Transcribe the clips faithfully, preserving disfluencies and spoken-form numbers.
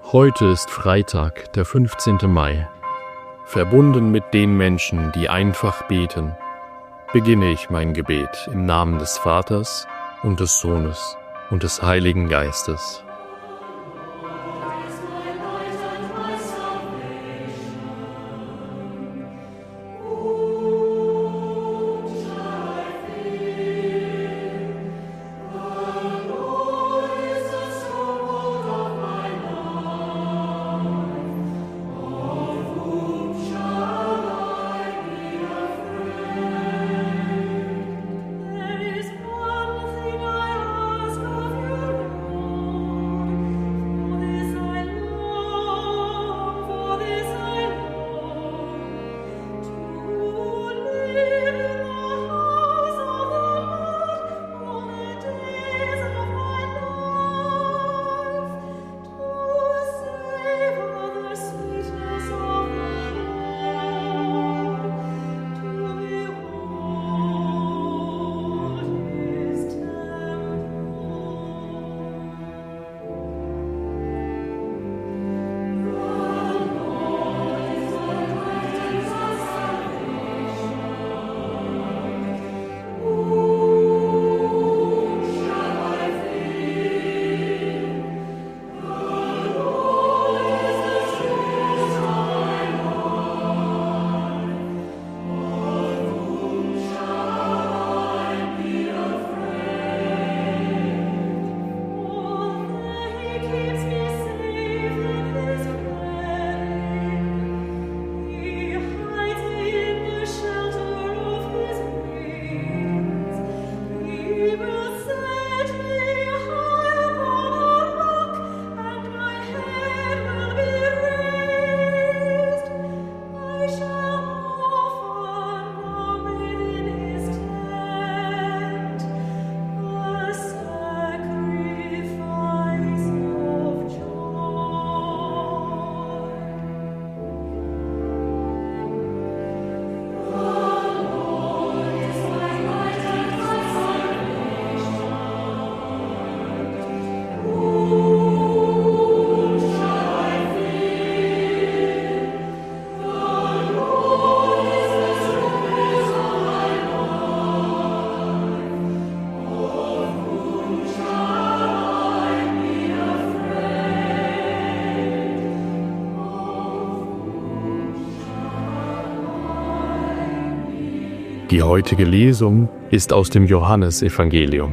Heute ist Freitag, der fünfzehnte Mai. Verbunden mit den Menschen, die einfach beten, beginne ich mein Gebet im Namen des Vaters und des Sohnes und des Heiligen Geistes. Die heutige Lesung ist aus dem Johannesevangelium.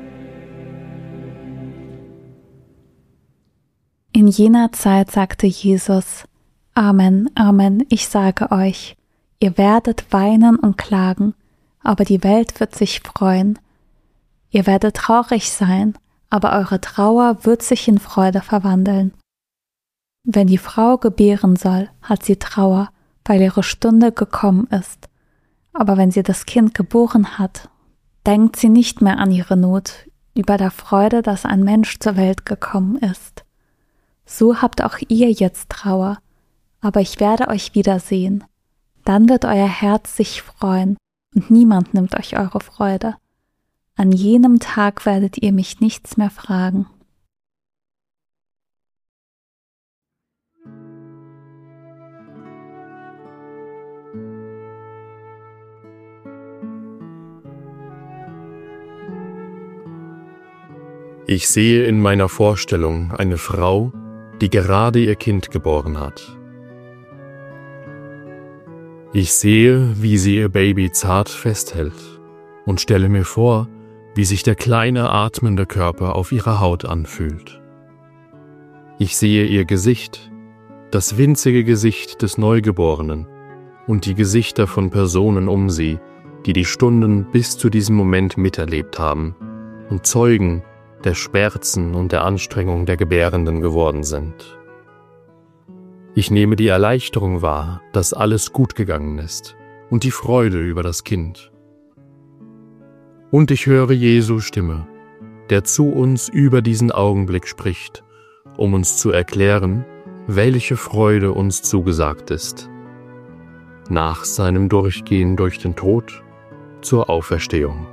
In jener Zeit sagte Jesus: Amen, Amen, ich sage euch, ihr werdet weinen und klagen, aber die Welt wird sich freuen. Ihr werdet traurig sein, aber eure Trauer wird sich in Freude verwandeln. Wenn die Frau gebären soll, hat sie Trauer, weil ihre Stunde gekommen ist. Aber wenn sie das Kind geboren hat, denkt sie nicht mehr an ihre Not, über der Freude, dass ein Mensch zur Welt gekommen ist. So habt auch ihr jetzt Trauer, aber ich werde euch wiedersehen. Dann wird euer Herz sich freuen und niemand nimmt euch eure Freude. An jenem Tag werdet ihr mich nichts mehr fragen. Ich sehe in meiner Vorstellung eine Frau, die gerade ihr Kind geboren hat. Ich sehe, wie sie ihr Baby zart festhält und stelle mir vor, wie sich der kleine atmende Körper auf ihrer Haut anfühlt. Ich sehe ihr Gesicht, das winzige Gesicht des Neugeborenen und die Gesichter von Personen um sie, die die Stunden bis zu diesem Moment miterlebt haben und Zeugen der Schmerzen und der Anstrengung der Gebärenden geworden sind. Ich nehme die Erleichterung wahr, dass alles gut gegangen ist und die Freude über das Kind. Und ich höre Jesu Stimme, der zu uns über diesen Augenblick spricht, um uns zu erklären, welche Freude uns zugesagt ist. Nach seinem Durchgehen durch den Tod zur Auferstehung.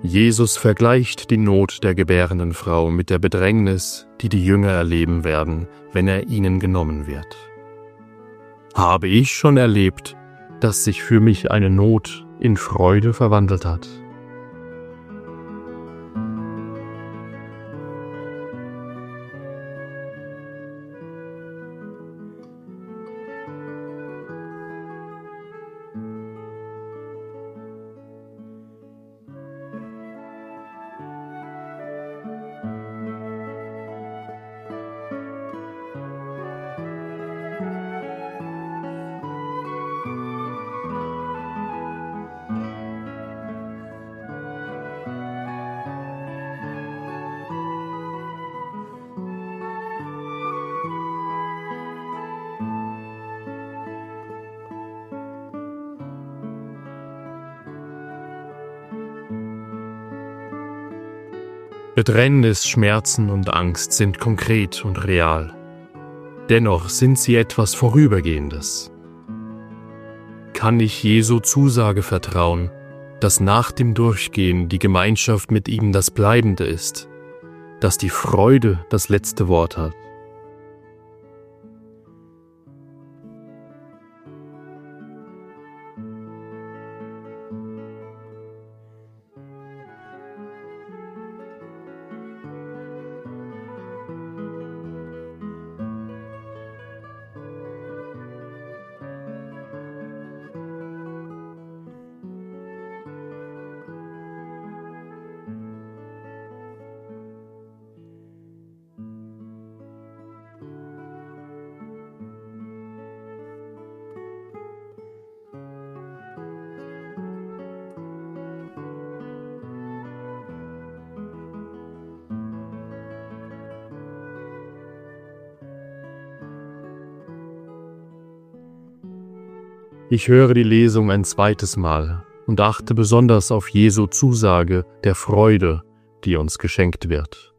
Jesus vergleicht die Not der gebärenden Frau mit der Bedrängnis, die die Jünger erleben werden, wenn er ihnen genommen wird. Habe ich schon erlebt, dass sich für mich eine Not in Freude verwandelt hat? Bedrängnis, Schmerzen und Angst sind konkret und real. Dennoch sind sie etwas Vorübergehendes. Kann ich Jesu Zusage vertrauen, dass nach dem Durchgehen die Gemeinschaft mit ihm das Bleibende ist, dass die Freude das letzte Wort hat? Ich höre die Lesung ein zweites Mal und achte besonders auf Jesu Zusage der Freude, die uns geschenkt wird.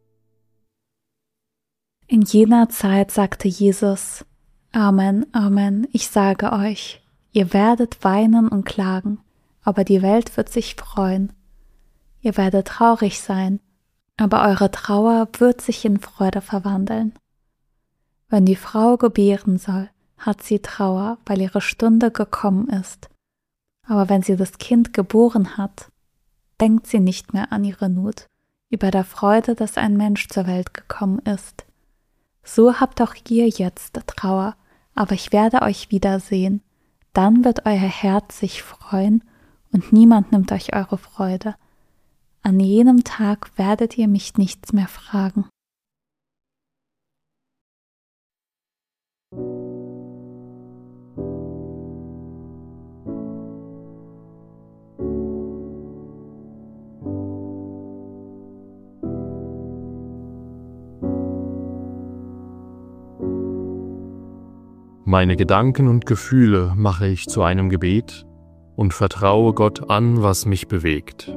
In jener Zeit sagte Jesus: Amen, Amen, ich sage euch, ihr werdet weinen und klagen, aber die Welt wird sich freuen. Ihr werdet traurig sein, aber eure Trauer wird sich in Freude verwandeln. Wenn die Frau gebären soll, hat sie Trauer, weil ihre Stunde gekommen ist. Aber wenn sie das Kind geboren hat, denkt sie nicht mehr an ihre Not, über der Freude, dass ein Mensch zur Welt gekommen ist. So habt auch ihr jetzt Trauer, aber ich werde euch wiedersehen. Dann wird euer Herz sich freuen und niemand nimmt euch eure Freude. An jenem Tag werdet ihr mich nichts mehr fragen. Meine Gedanken und Gefühle mache ich zu einem Gebet und vertraue Gott an, was mich bewegt.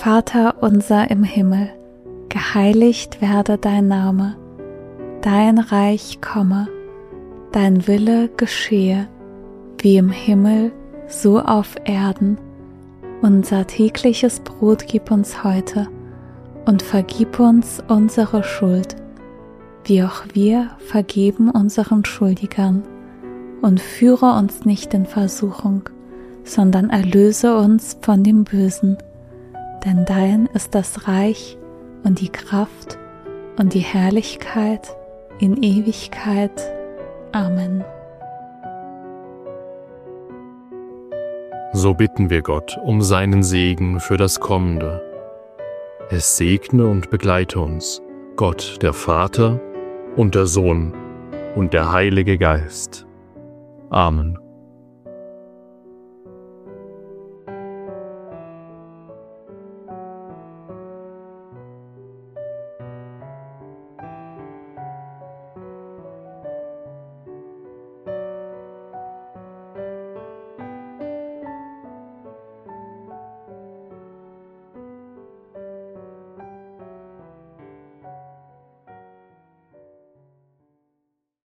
Vater unser im Himmel, geheiligt werde dein Name, dein Reich komme, dein Wille geschehe, wie im Himmel, so auf Erden. Unser tägliches Brot gib uns heute und vergib uns unsere Schuld, wie auch wir vergeben unseren Schuldigern. Und führe uns nicht in Versuchung, sondern erlöse uns von dem Bösen. Denn dein ist das Reich und die Kraft und die Herrlichkeit in Ewigkeit. Amen. So bitten wir Gott um seinen Segen für das Kommende. Es segne und begleite uns, Gott, der Vater und der Sohn und der Heilige Geist. Amen.